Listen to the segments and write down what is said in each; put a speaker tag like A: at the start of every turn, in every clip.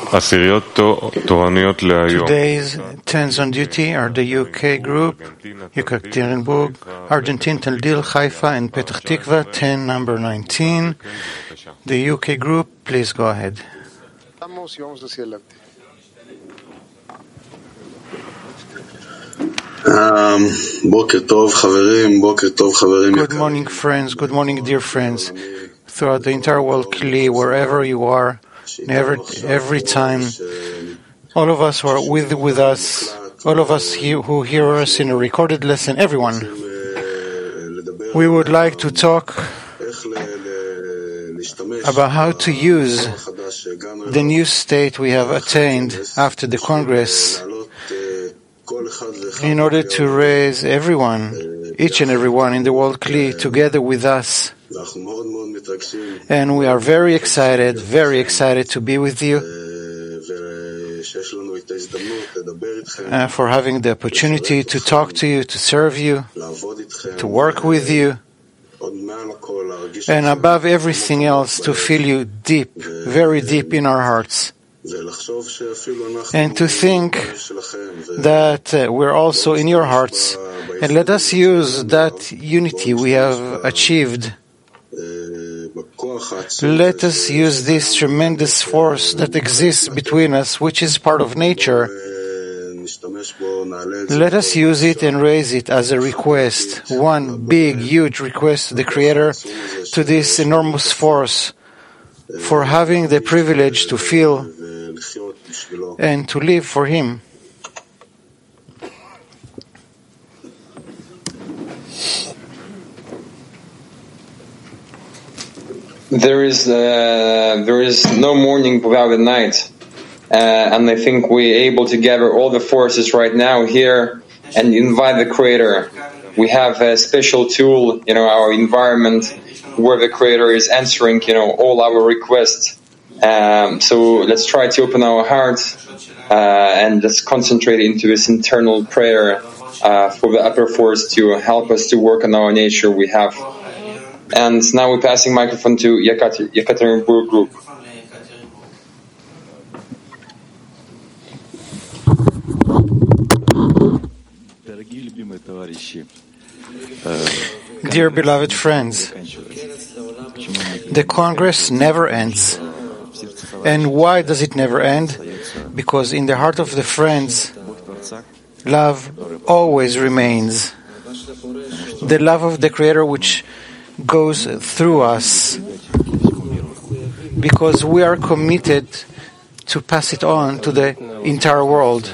A: Today's tens on duty are the UK group, Yekaterinburg, Argentine, Tel Dil, Haifa, and Petah Tikva, 10 number 19. The UK group, please go ahead. Good morning, friends. Good morning, dear friends. Throughout the entire world, Kli, wherever you are, every time, all of us who are with us, all of us who hear us in a recorded lesson, everyone, we would like to talk about how to use the new state we have attained after the Congress in order to raise everyone, each and everyone in the world Kli together with us. And we are very excited to be with you, for having the opportunity to talk to you, to serve you, to work with you, and above everything else, to feel you deep, very deep in our hearts. And to think that we're also in your hearts, and let us use that unity we have achieved. Let us use this tremendous force that exists between us, which is part of nature. Let us use it and raise it as a request, one big, huge request to the Creator, to this enormous force, for having the privilege to feel and to live for Him.
B: There is no morning without a night, and I think we're able to gather all the forces right now here and invite the Creator. We have a special tool, our environment, where the Creator is answering, all our requests. So let's try to open our hearts and let's concentrate into this internal prayer for the upper force to help us to work on our nature we have. And now we're passing microphone to Yekaterinburg group.
A: Dear beloved friends, the Congress never ends. And why does it never end? Because in the heart of the friends, love always remains. The love of the Creator which goes through us, because we are committed to pass it on to the entire world.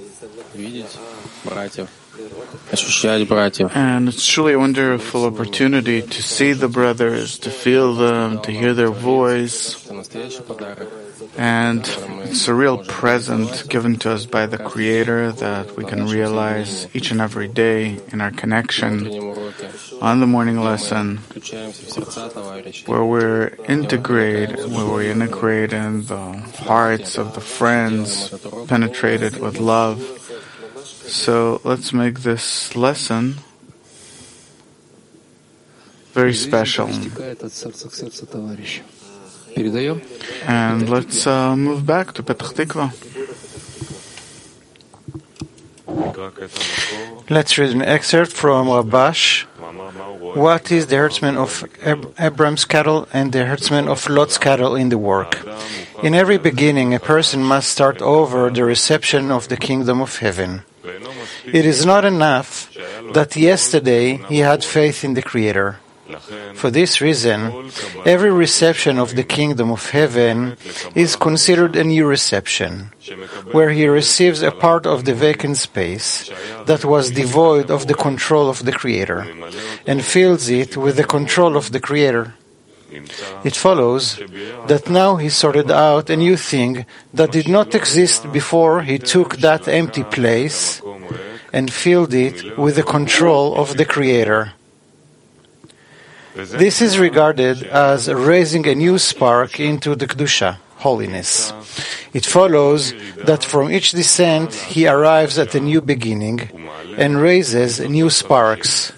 C: And it's truly a wonderful opportunity to see the brothers, to feel them, to hear their voice. And it's a real present given to us by the Creator that we can realize each and every day in our connection on the morning lesson, where we integrate in the hearts of the friends, penetrated with love. So let's make this lesson very special. And let's move back to Petah Tikva.
A: Let's read an excerpt from Rabash. What is the herdsman of Abram's cattle and the herdsman of Lot's cattle in the work? In every beginning, a person must start over the reception of the kingdom of heaven. It is not enough that yesterday he had faith in the Creator. For this reason, every reception of the kingdom of heaven is considered a new reception, where he receives a part of the vacant space that was devoid of the control of the Creator, and fills it with the control of the Creator. It follows that now he sorted out a new thing that did not exist before he took that empty place and filled it with the control of the Creator. This is regarded as raising a new spark into the Kedusha, holiness. It follows that from each descent he arrives at a new beginning and raises new sparks.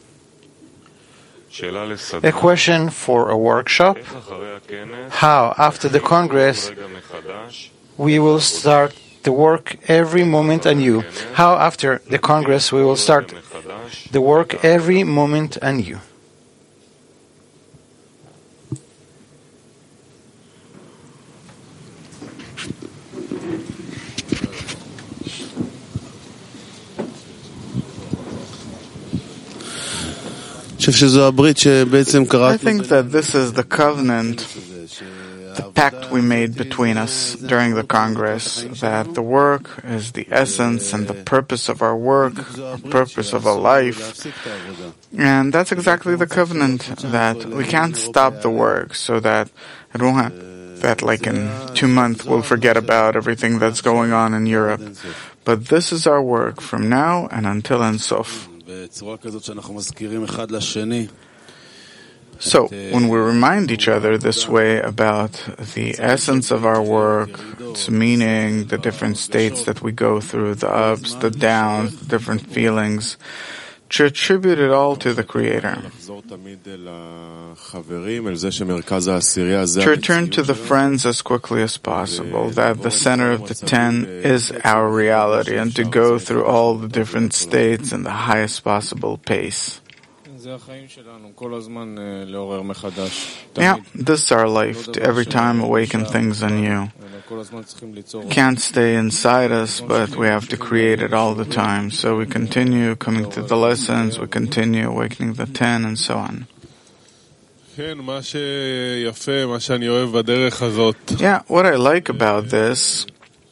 A: A question for a workshop: how, after the Congress, we will start the work every moment anew. How after the Congress we will start the work every moment anew.
D: I
C: think that this is the covenant, the pact we made between us during the Congress, that the work is the essence and the purpose of our work, the purpose of our life. And that's exactly the covenant, that we can't stop the work so that it won't happen, that like in 2 months we'll forget about everything that's going on in Europe. But this is our work from now and until Ein Sof. So, when we remind each other this way about the essence of our work, its meaning, the different states that we go through, the ups, the downs, the different feelings, to attribute it all to the Creator. To return to the friends as quickly as possible, that the center of the 10 is our reality, and to go through all the different states in the highest possible pace. Yeah, this is our life, to every time awaken things anew. It can't stay inside us, but we have to create it all the time. So we continue coming to the lessons, we continue awakening the 10, and so on. Yeah, what I like about this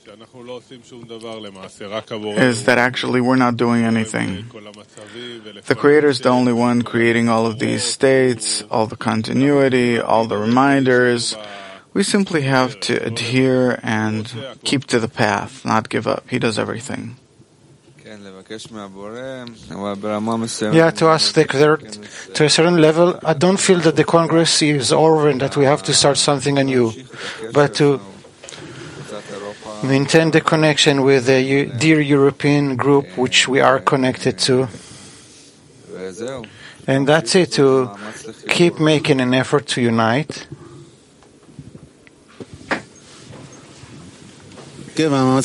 C: is that actually we're not doing anything. The Creator is the only one creating all of these states, all the continuity, all the reminders. We simply have to adhere and keep to the path, not give up. He does everything.
A: Yeah, to ask the Creator to a certain level, I don't feel that the Congress is over and that we have to start something anew, but to maintain the connection with the dear European group which we are connected to. And that's it, to keep making an effort to unite.
C: Yeah,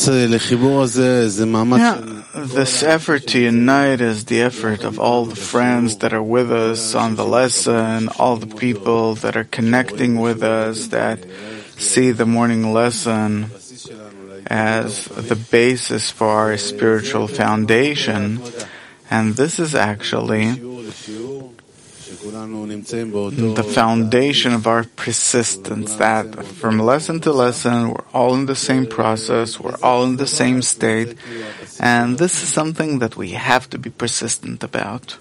C: this effort to unite is the effort of all the friends that are with us on the lesson, all the people that are connecting with us, that see the morning lesson as the basis for our spiritual foundation. And this is actually the foundation of our persistence, that from lesson to lesson, we're all in the same process, we're all in the same state, and this is something that we have to be persistent about.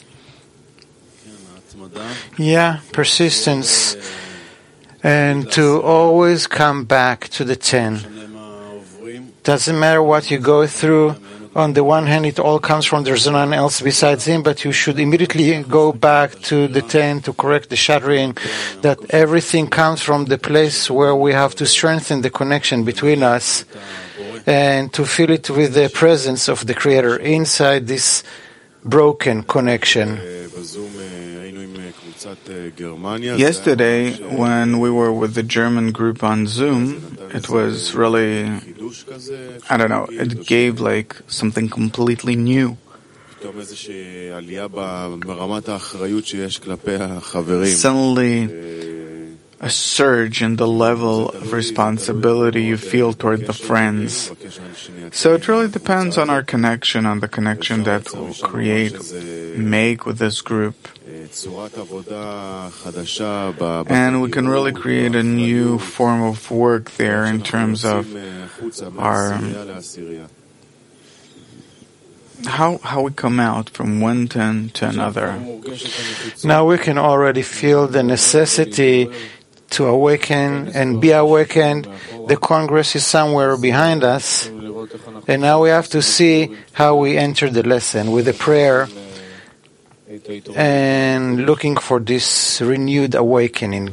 A: Yeah, persistence, and to always come back to the 10. Doesn't matter what you go through. On the one hand, it all comes from there's none else besides Him, but you should immediately go back to the 10 to correct the shattering, that everything comes from the place where we have to strengthen the connection between us and to fill it with the presence of the Creator inside this broken connection.
C: Yesterday, when we were with the German group on Zoom, it was really, I don't know, it gave like something completely new. Suddenly, a surge in the level of responsibility you feel toward the friends. So it really depends on our connection, on the connection that we'll make with this group. And we can really create a new form of work there in terms of our how we come out from one 10 to another.
A: Now we can already feel the necessity to awaken and be awakened. The Congress is somewhere behind us, and now we have to see how we enter the lesson with a prayer and looking for this renewed awakening.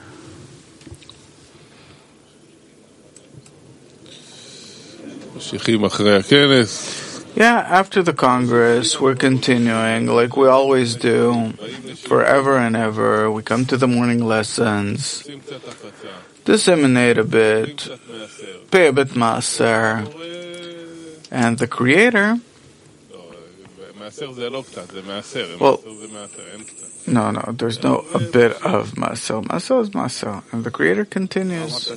C: Yeah, after the Congress, we're continuing like we always do, forever and ever. We come to the morning lessons, disseminate a bit, pay a bit maaser. And the Creator, well, no, there's no a bit of maaser. Maaser is maaser. And the Creator continues.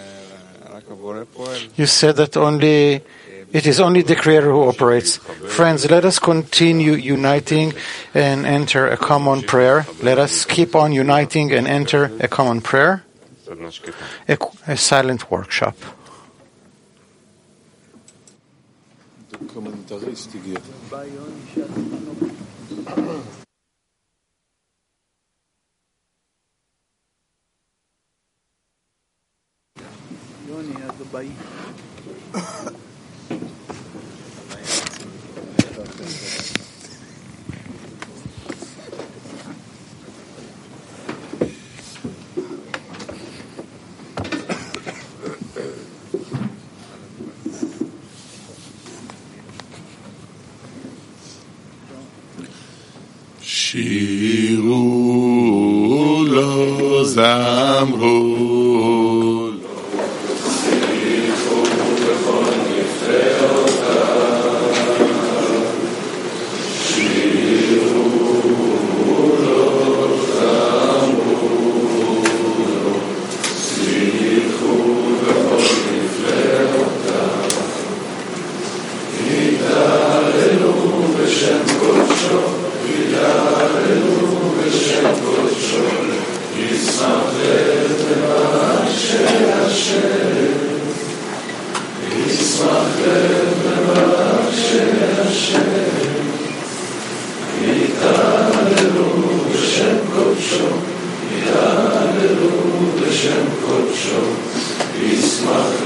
A: You said that it is only the Creator who operates. Friends, let us continue uniting and enter a common prayer. Let us keep on uniting and enter a common prayer. A silent workshop.
D: שירו לו זמרו לו שיחו בכל נפלאותיו שירו לו זמרו לו שיחו בכל נפלאותיו יתהללו בשם קודשו יתהללו בשם קודשו, ישמח לב מברך של השם. ישמח לב מברך של השם. יתהללו בשם קודשו, יתהללו בשם קודשו, ישמח